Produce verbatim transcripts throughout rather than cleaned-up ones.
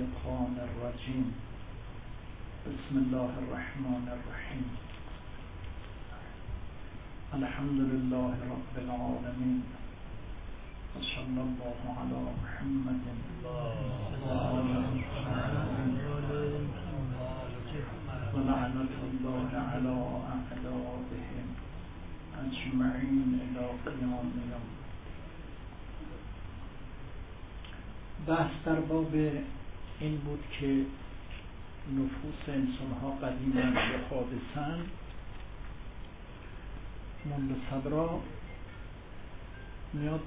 الشیطان الرجیم. بسم الله الرحمن الرحیم. الحمد لله رب العالمین و صلی الله علی محمد و لعنت الله علی اعدائهم اجمعین الی قیام یوم. بحث در باب این بود که نفوس انسان ها قدیمند یا حادثند. ملا صدرا میاد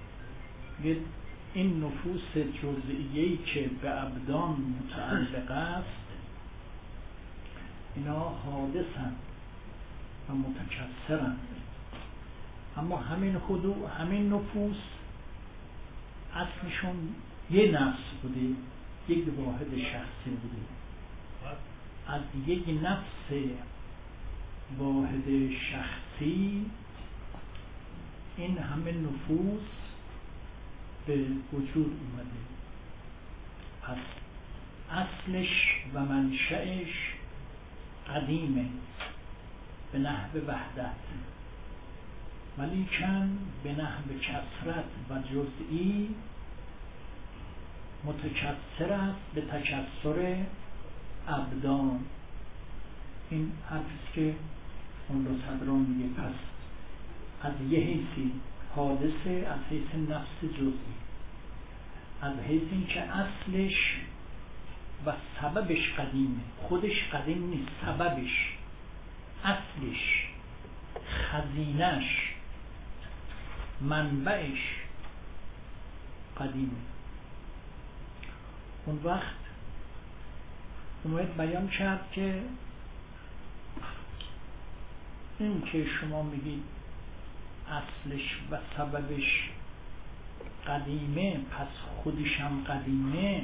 این نفوس جزئیه‌ای که به ابدان متعلق است اینا حادثند و متکثرند، اما همین حدود همین نفوس اصلشون یه نفس بوده، یک واحد شخصی بوده. از یک نفس واحد شخصی این همه نفوس به وجود اومده. پس اصلش و منشأش قدیمه به نحو وحدت، ولیکن به نحو کثرت و جزئی متکثر است به تکثر ابدان. این حرفیست که ملا صدرا میگه. پس از یه حیثی حادثه، از حیث نفس جزئی، از حیث این که اصلش و سببش قدیمه. خودش قدیم نیست، سببش، اصلش، خزینش، منبعش قدیمه. اون وقت اومد بیان کرد که این که شما میگید اصلش و سببش قدیمه پس خودش هم قدیمه،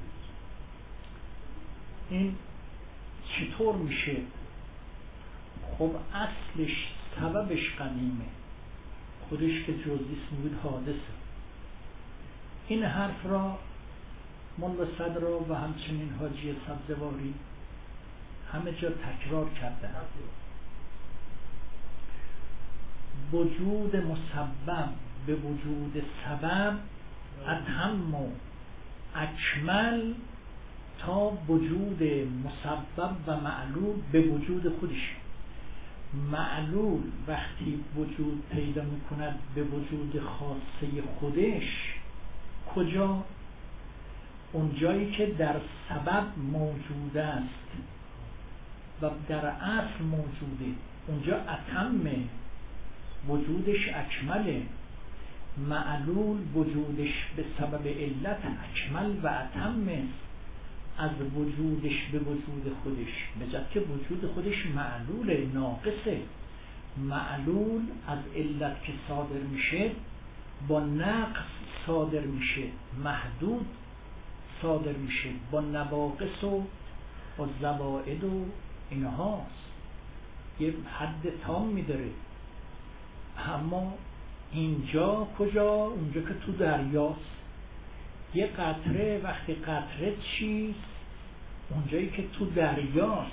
این چطور میشه؟ خب اصلش سببش قدیمه، خودش که جزئیست میگید حادثه. این حرف را ملا صدرا و همچنین حاجی سبزواری همه جا تکرار کردن. وجود مسبب به وجود سبب اتم و اکمل تا وجود مسبب و معلول به وجود خودش. معلول وقتی وجود پیدا میکند به وجود خاصه خودش، کجا؟ اون جایی که در سبب موجود است و در اصل موجوده، اونجا اتم وجودش اکمله. معلول وجودش به سبب علت اکمل و اتم از وجودش به وجود خودش، بجد که وجود خودش معلوله، ناقصه. معلول از علت که صادر میشه با نقص صادر میشه، محدود صادر میشه، با نواقص و با زوائد و اینهاست، یه حد تامی داره. اما اینجا کجا؟ اونجا که تو دریاست. یه قطره وقتی قطره چیست؟ اونجایی که تو دریاست.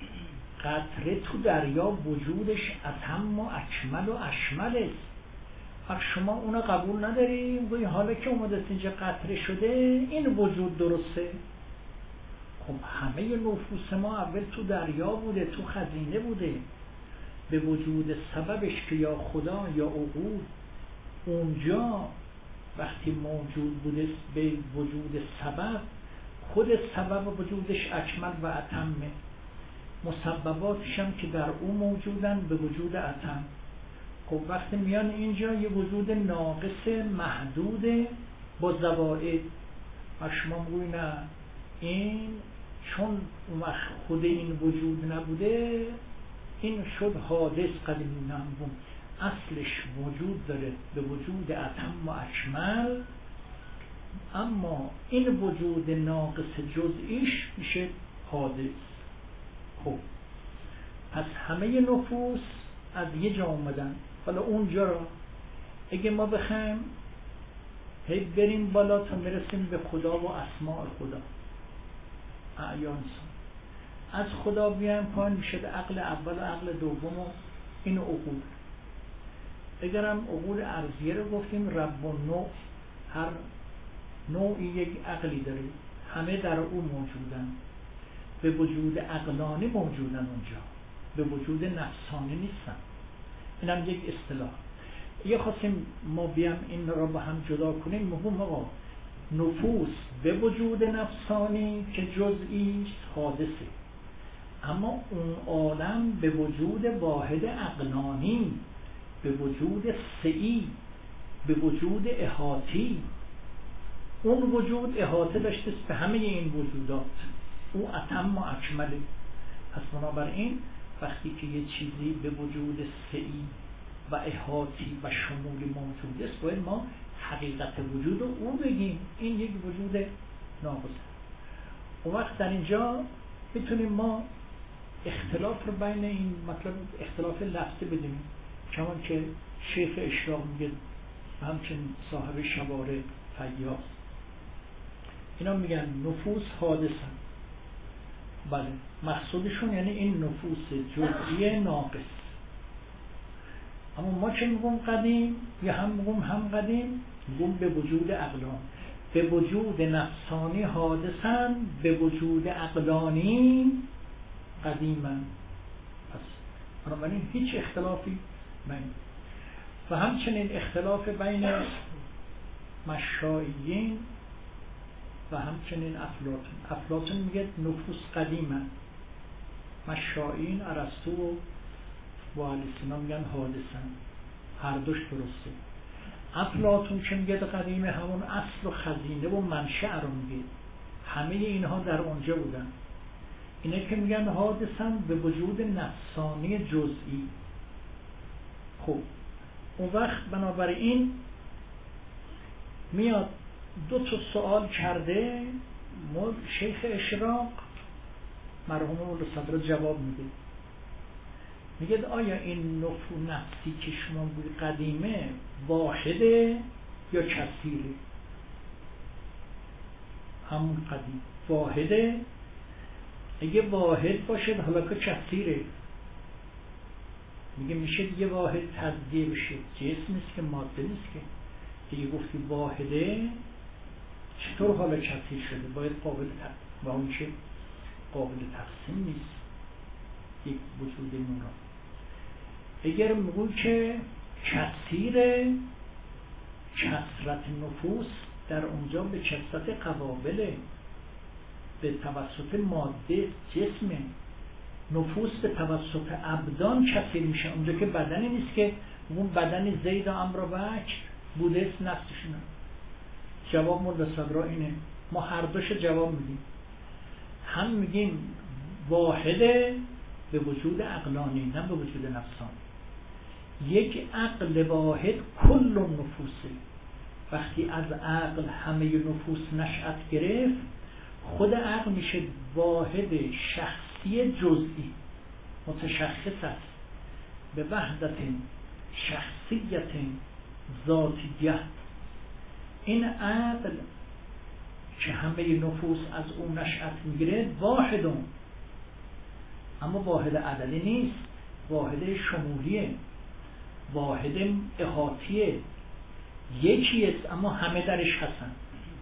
قطره تو دریا وجودش اتم و اکمل و اشمل است. اگه شما اونو قبول نداری، میگوی حالا که اومده اینجا قطره شده این وجود درسته. خب همه نفوس ما اول تو دریا بوده، تو خزینه بوده، به وجود سببش که یا خدا یا عقول، اونجا وقتی موجود بوده به وجود سبب، خود سبب وجودش اکمل و اتمه، مسبباتش هم که در او موجودن به وجود اتم. خب وقتی میان اینجا یه وجود ناقص محدود با زوائد، و شما میگوی نه این چون اون وقت خود این وجود نبوده این شد حادث قدیم نمبون. اصلش وجود داره به وجود اتم و اکمل، اما این وجود ناقص جزئیش میشه حادث. خب پس همه نفوس از یه جا اومدن. حالا اونجا را اگه ما بخوایم هی بریم بالا تا میرسیم به خدا و اسماء خدا، اعیان انسان. از خدا بیان پایین میشه عقل اول و عقل دوم و این عقول. اگرم عقول ارضیه رو گفتیم رب و نوع، هر نوعی یک عقلی داره، همه در او موجودن، به وجود عقلانی موجودن اونجا، به وجود نفسانی نیستن. اینم یک اصطلاح. یه خواستیم ما بیام این را با هم جدا کنیم، مهم آقا نفوس به وجود نفسانی که جزئی حادثه، اما اون عالم به وجود واحد عقلانی، به وجود سعی، به وجود احاطی. اون وجود احاطه داشته به همه این وجودات، او اتم و اکمله. پس بنابراین وقتی که یه چیزی به وجود سعی و احاطی و شمولی موجود است، باید ما حقیقت وجود رو اون بگیم، این یک وجود ناقصه. اون وقت در اینجا میتونیم ما اختلاف رو بین این مطلب اختلاف لفظی بدیم، چون که شیخ اشراق میگه همچنین صاحب شوارع فیاض، اینا میگن نفوس حادثن. بله، مقصودشون یعنی این نفوس جزئی ناقص. اما ما چه میگم قدیم، یا هم میگم هم قدیم، میگم به وجود عقلان، به وجود نفسانی حادثن، به وجود عقلانی قدیمن. پس بنابراین هیچ اختلافی بین و همچنین اختلاف بین مشایعین و همچنین افلاطون. افلاطون میگه نفوس قدیمن، مشایعین ارسطو و با اهل میگن حادثن. هر دوش درسته. افلاطون که میگه قدیمه همون اصل و خزینه و منشأ رو میگه، همه اینها در اونجا بودن. اینه که میگن حادثن به وجود نفسانی جزئی. خب اون وقت بنابراین میاد دو تا سوال کرده، شیخ اشراق مرحوم مولا صدر جواب میده، میگه آیا این نفو نفسی که شما بود قدیمه واحده یا کثیره؟ همون قدیم واحده. اگه واحد باشه حالا که کثیره، میگه میشه دیگه واحد تجزیه بشه، جسم نیست که، ماده نیست که. دیگه گفتی واحده، چطور حالا کثیر شده؟ باید قابل تقسیم، با اون چه قابل تقسیم نیست یک وجود نورا. اگر میگوی که کثیره، کثرت نفوس در اونجا به کثرت قوابله، به توسط ماده جسمه. نفوس به توسط ابدان کثیر میشه، اونجا که بدنی نیست که اون بدن زید و عمرو و بکر بوده است نفسشونه. جواب مولا صدرا اینه، ما هر دوش جواب میدیم. هم میگیم واحده به وجود عقلانی، نه به وجود نفسانی. یک عقل واحد کل نفوسه. وقتی از عقل همه نفوس نشأت گرفت، خود عقل میشه واحد شخصی جزئی، متشخص است به وحدت شخصیت ذاتیت. این عقل که همه نفوس از اون نشأت میگیره واحدون، اما واحد عددی نیست، واحد شمولیه، واحد احاطیه، یکی است اما همه درش هستن.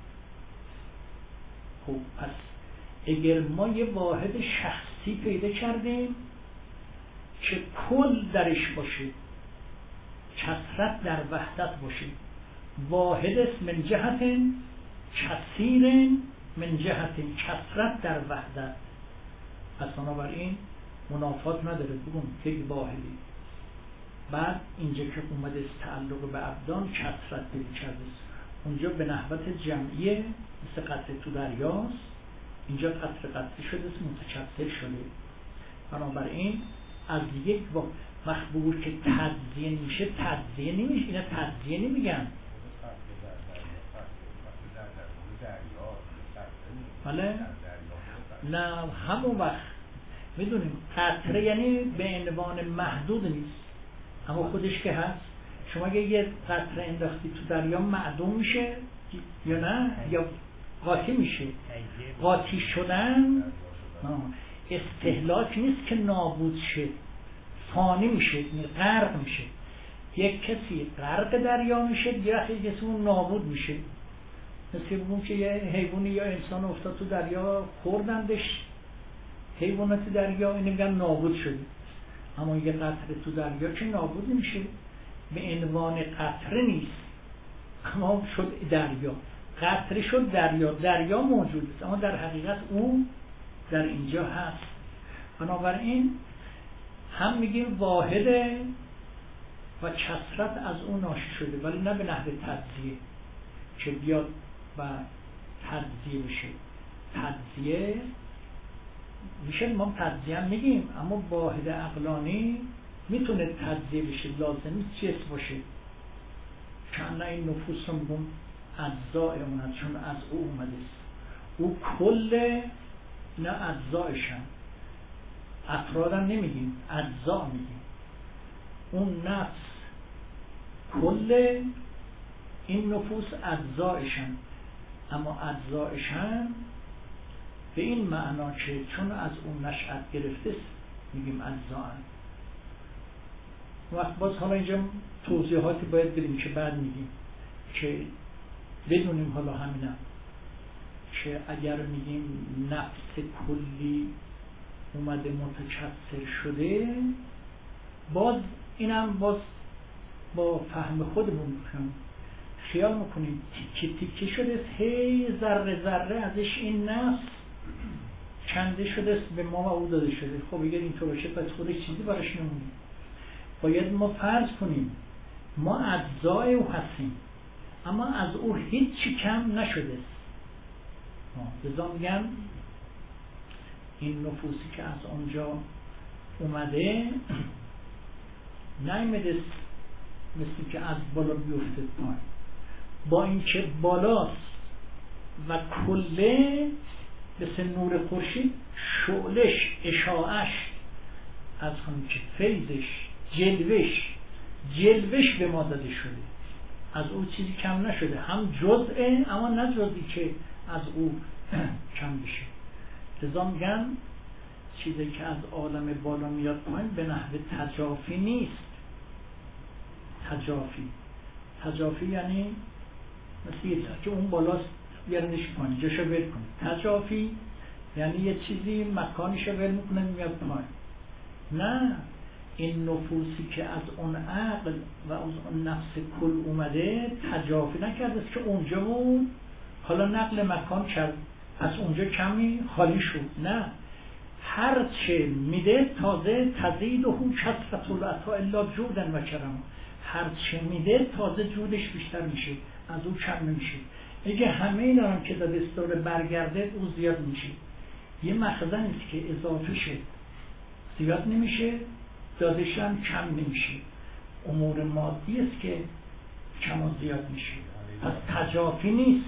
خب پس اگر ما یه واحد شخصی پیدا کردیم که کل درش باشه، کثرت در وحدت باشه، واحد است من جهت کثیر من جهت کثرت در وحدت، پس بنابراین منافات نداره بگم که واحدی. بعد اینجا که اومده است تعلق به ابدان کثرت پیدا کرده، اونجا به نحوت جمعیه مثل قطره تو دریاست، اینجا قطره قطره شده است، متکثر شده. بنابراین از یک مخبور که تجزیه میشه تجزیه نمیشه، اینا تجزیه نمیگن. بله؟ نه همون وقت میدونیم قطره یعنی به عنوان محدود نیست، اما خودش که هست. شما اگه یه قطره انداختی تو دریا معدوم میشه یا نه؟ یا قاطی میشه. قاطی شدن استهلاک نیست که نابود شه، فانی میشه، غرق میشه. یک کسی غرق دریا میشه، یه وقتی کسی اون نابود میشه. مثل بگم که یه حیوانی یا انسان افتاد تو دریا خوردندش، حیوانات دریا، اینو میگن نابود شده. اما یه قطره تو دریا که نابود نمیشه، به عنوان قطره نیست، اما شد دریا. قطره شد دریا، دریا موجود است اما در حقیقت اون در اینجا هست. بنابراین هم میگیم واحده و کثرت از اون ناشی شده، ولی نه به نحو تجزیه که بیاد و تجزیه بشه. تجزیه میشه، ما تجزیه هم میگیم، اما واحد عقلانی میتونه تجزیه بشه، لازم نیست جسم باشه. چون این نفوس رو میگم اجزاء اون هست، چون از او اومده است. او کل نه اجزایشن، افرادم نمیگیم، اجزا میگیم. اون نفس کل، این نفوس اجزایشن، اما اجزایشن به این معنا که چون از اون نشأت گرفته میگیم اجزاءن. وقت باز حالا اینجا توضیحاتی باید بدیم که بعد میگیم که بدونیم حالا همینم که اگر میگیم نفس کلی اومده متکثر شده، باز اینم باز با فهم خودمون میکنم خیال میکنیم تیکه تیکه شده، هی ذره ذره ازش این نفس کنده شده به ما و او داده شده. خب اگر اینطور باشه پس خودش چیزی براش نمونه. باید ما فرض کنیم ما اجزای او هستیم، اما از او هیچی کم نشده است. لذا میگم این نفوسی که از اونجا اومده نیامده مثل که از بالا بیفته پایین، با اینکه بالاست و کله مثل نور خورشید شعلش، اشعاعش، از همون که فیضش، جلوش جلوش به ما داده شده، از او چیزی کم نشده، هم جزءه اما نه جزئی که از او کم بشه. لذا میگن چیزی که از عالم بالا میاد پایین به نحو تجافی نیست. تجافی تجافی یعنی مثل یه که اون بالاست بیارنش پایین، جاشو ول کنه. تجافی یعنی یه چیزی مکانشو ول میکنه میاد پایین. نه، این نفوسی که از اون عقل و از اون نفس کل اومده تجافی نکرده که اونجا بود حالا نقل مکان کرد، از اونجا کمی خالی شد. نه، هرچه میده تازه تزید و هون کسرت العطا الا جودن و کرم، هرچه میده تازه جودش بیشتر میشه، از اون کم نمیشه. اگه همه اینا هم که داده استوره برگرده او زیاد میشه. یه مخزن است که اضافه شد زیاد نمیشه، دادش هم کم نمیشه. امور مادی است که کم و زیاد میشه، پس تجافی نیست.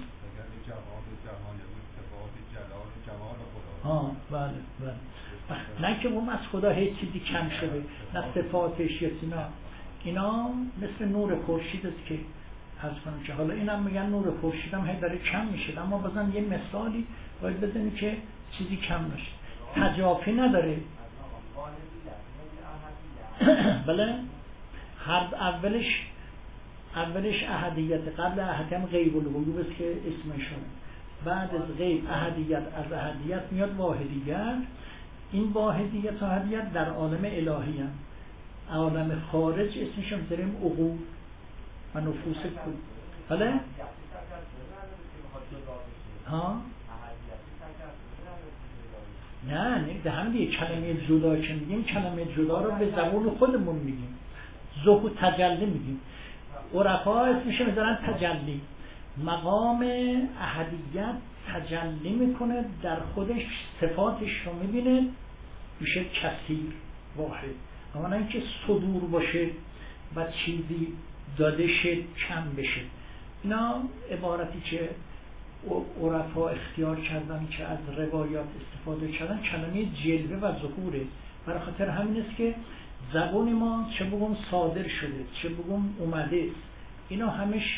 آه بله بله. نه که اون از خدا هیچ چیزی کم شده، نه صفاتش یا اینا، اینا مثل نور خورشید است که از کنم که حالا اینم میگن نور خورشید هم هی داره کم میشه، اما بازم یه مثالی باید بزنیم که چیزی کم نشه. تجافی نداره. بله، هر اولش اولش احدیت، قبل احدیت هم غیب الغیوب است که اسمشون، بعد از غیب احدیت، از احدیت میاد واحدیت. این واحدیت و احدیت در عالم الهی هم. عالم خارج اسمش هم داریم عقول و نفوس کل. بله؟ ها؟ نه نه، ده هم دیگه کلمه جدا که میگیم، کلمه جدا رو به زبان خودمون میگیم، ذوق و تجلی میگیم. عرفا اسمش میذارن تجلی. مقام احدیت تجلی میکنه در خودش، صفاتش رو میبینه، میشه کثیر واحد. اما نه اینکه صدور باشه و چیزی داده شه کم بشه. اینا عبارتی که عرفا اختیار کردن که از روایات استفاده کردن کلمه جلوه و ظهوره. برای خاطر همین است که زبان ما چه بگم صادر شده چه بگم اومده است، اینا همش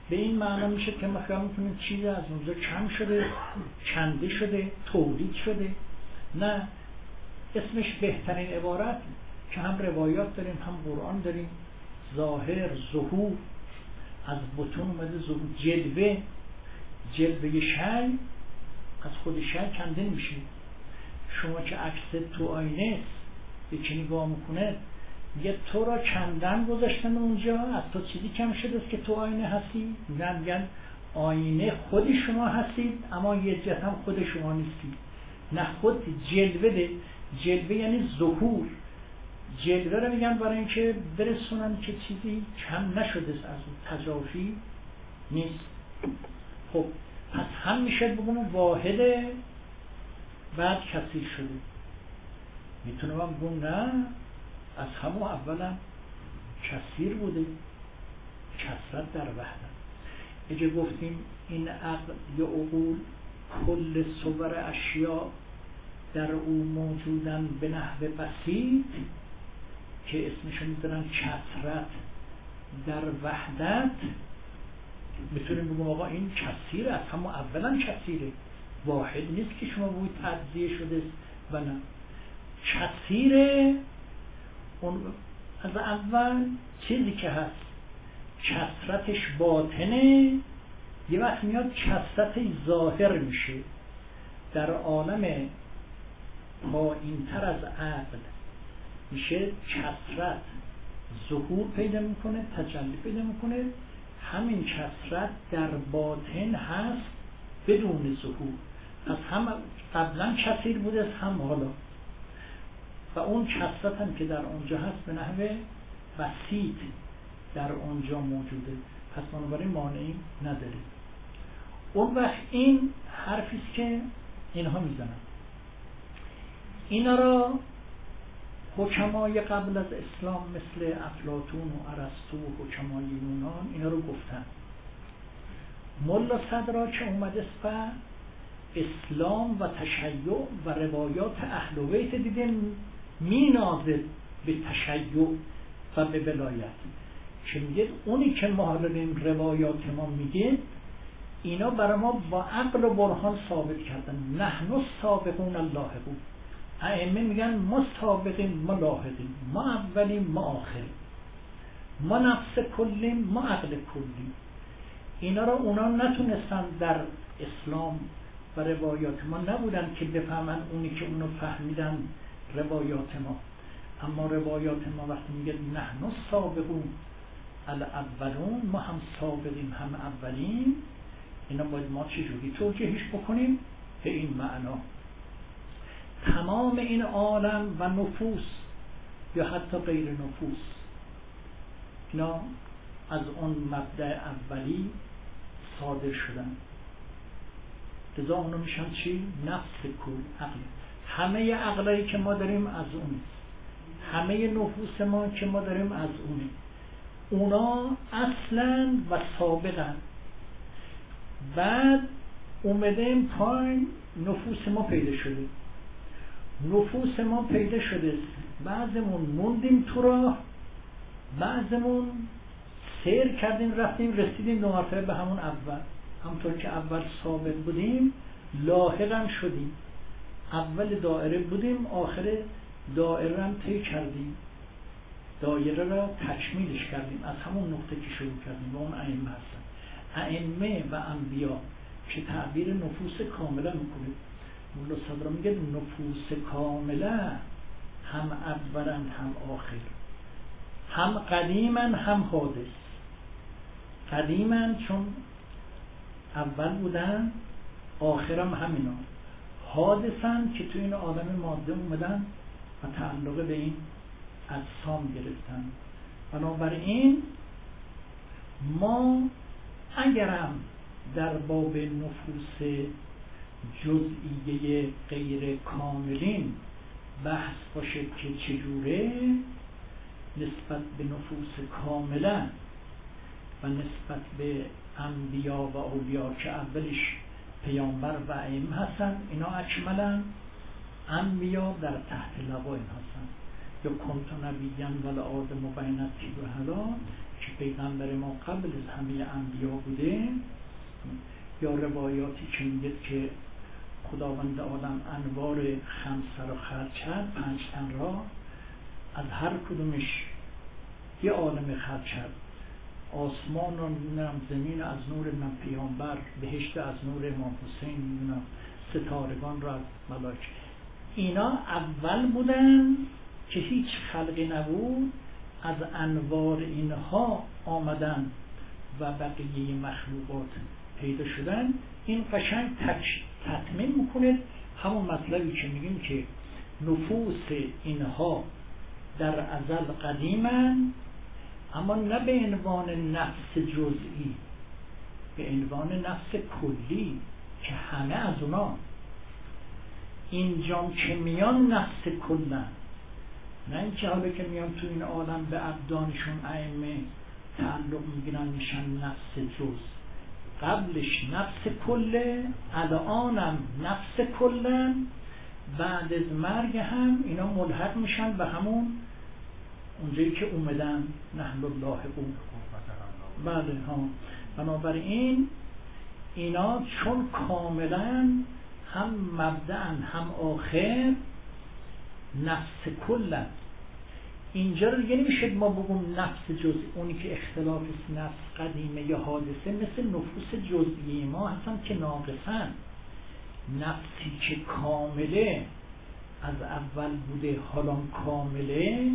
به این معنا میشه که ما خیال میکنیم چیزی از اونجا کم شده، کنده شده، تولید شده. نه، اسمش بهترین عبارت که هم روایات داریم هم قرآن داریم، ظاهر، ظهور، از بطون اومده ظهور، جلوه، جلوه شی از خود شی کنده نمیشه. شما که عکس تو آینه یکی نگاه میکنه میگه تو را کندن گذاشتن اونجا، از تو چیزی کم شده است که تو آینه هستی؟ میگن میگن آینه خود شما هستید اما یه جهت هم خود شما نیستید. نه، خود جلوه ده. جلوه یعنی ظهور. جلوه رو میگن برای اینکه برسونن که چیزی کم نشده از اون، تجافی نیست. خب پس هم میشه بگم واحده بعد کثیر شده. میتونم بگم نه، از همون اولا کثیر بوده، کثرت در وحدت. اگه گفتیم این عقل یا عقول کل صور اشیاء در او موجودن به نحو بسیط که اسمشون میذارن کثرت در وحدت، میتونیم بگیم آقا این کثیره، از همون اولا کثیره، واحد نیست که شما بگید تجزیه شده و نه، کثیره. اون از اول چیزی که هست کثرتش باطنه، یه وقت میاد کثرت ظاهر میشه در عالم پایین‌تر از عقل، میشه کثرت ظهور پیدا میکنه، تجلی پیدا میکنه. همین کثرت در باطن هست بدون ظهور، از هم قبلا کثیر بوده هم حالا، و اون کثرت هم که در اونجا هست به نحو بسیط در اونجا موجوده، پس بنابراین مانعی نداره. اون وقت این حرفیست که اینها میزنن. اینا را حکمای قبل از اسلام مثل افلاطون و ارسطو و حکمای یونان اینا رو گفتن. ملا صدرا که اومده و اسلام و تشیع و روایات اهل بیت دیده مینازه به تشیع و به ولایت، که میگه اونی که ما حالا این روایات ما میگه اینا برای ما با عقل و برهان ثابت کردن. نحن سابقون اللاحقون. ائمه میگن ما سابقیم، ما لاحقیم، ما اولیم، ما آخریم، ما نفس کلیم، ما عقل کلیم. اینا را اونا نتونستن در اسلام و روایات ما نبودن که بفهمن اونی که اونو فهمیدن روایات ما. اما روایات ما وقتی میگه نحن سابقون الاولون، ما هم سابقیم هم اولیم، اینا باید ما چجوری توجیهش بکنیم؟ به این معنا تمام این عالم و نفوس یا حتی غیر نفوس اینا از اون مبدأ اولی صادر شدن، لذا اونا میشن چی؟ نفس کل، عقل. همه عقلایی که ما داریم از اونه، همه نفوس ما که ما داریم از اونه. اونا اصلا و سابقا، بعد اومدیم پایین نفوس ما پیدا شده. نفوس ما پیدا شده، بعضمون موندیم تو راه، بعضمون سیر کردیم رفتیم رسیدیم دو مرتبه به همون اول. همونطور که اول سابق بودیم لاحقم شدیم، اول دایره بودیم آخر دایره هم طی کردیم، دایره را تکمیلش کردیم، از همون نقطه که شروع کردیم و اون ائمه هستن. ائمه و انبیا که تعبیر نفوس کامله میکنه، مولا صدرا میگه نفوس کامله هم اولا هم آخر، هم قدیما هم حادث. قدیما چون اول بودن، آخرم همینا. حادثن که تو این عالم ماده اومدن و تعلق به این اجسام گرفتن. بنابراین ما اگرم در باب نفوس جزئیه غیر کاملین بحث باشه که چجوره نسبت به نفوس کامله و نسبت به انبیا و اولیا که اولش پیامبر و ائمه هستن، اینا اکملن، انبیا در تحت لوا این هستن. یا کنت نبیاً ولی آدم و بینتی و حالا که پیغمبر ما قبل از همه انبیا بوده، یا روایاتی که میگه که خداوند عالم انوار خمسه را خلق کرد، پنج تن را، از هر کدومش یه عالم خلق کرد، آسمان را نمیدونم، زمین از نور من پیامبر، بهشت از نور امام حسین، نمیدونم ستارگان را از ملائکه. اینا اول بودن که هیچ خلقی نبود، از انوار اینها آمدن و بقیه مخلوقات پیدا شدن. این قشنگ تطمین میکنه همون مطلبی که میگیم که نفوس اینها در ازل قدیمن، اما نه به عنوان نفس جزئی، به عنوان نفس کلی که همه از اونا اینجام که میان نفس کلن، نه اینکه حالا که میان تو این عالم به ابدانشون ائمه تعلق میگیرن میشن نفس جز. قبلش نفس کله، الانم نفس کلن، بعد از مرگ هم اینا ملحق میشن به همون اونجایی که اومدن، نحن الله قول. بله ها. بنابراین اینا چون کاملا هم مبدأن هم آخر نفس کلن، اینجا رو دیگه نمیشه ما بگم نفس جزئی، اونی که اختلاف نفس قدیمه یا حادثه، مثل نفوس جزئی ما هستن که ناقصن. نفسی که کامله از اول بوده، حالا کامله،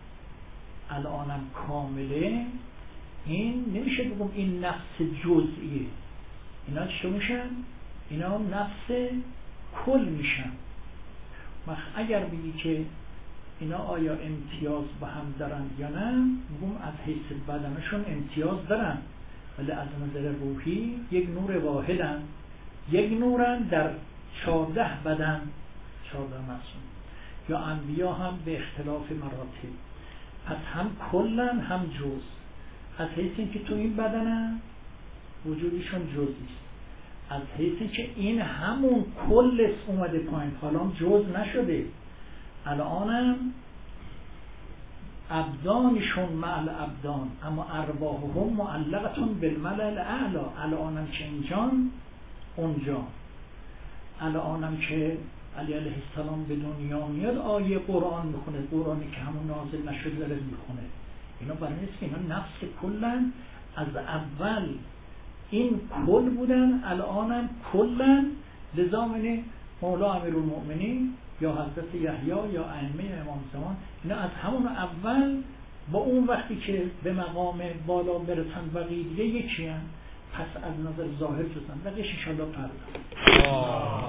الانم کامله، این نمیشه بگم این نفس جزئیه. اینا چه میشن؟ اینا نفس کل میشن. اگر بگی که اینا آیا امتیاز با هم دارن یا نه، میگم از حیث بدنشون امتیاز دارن، ولی از نظر روحی یک نور واحدن، یک نورن در چهارده بدن، چهارده معصوم. یا انبیا هم به اختلاف مراتب، پس هم کلن هم جز. از حیث اینکه تو این بدنن وجودشون جزیست، از حیث اینکه این همون کل اومده پایین، حالا جز نشده، الانم ابدانشون مع الابدان، اما ارواحهم معلقتون بالملأ الاعلی. الانم که اینجان اونجا، الانم که علی علیه السلام به دنیا میاد آیه قرآن میخونه، قرآنی که همون نازل نشده داره میخونه. اینا برای نیست که اینا نفس کلن، از اول این کل بودن، الانم کلن. لذا من مولا امیرالمؤمنین یا حضرت یحیی یا ائمه امام زمان، اینا از همون اول با اون وقتی که به مقام بالا برسن بقیه دیگه یکی هن. پس از نظر ظاهر جزن بقیش انشاءالله پرداخت.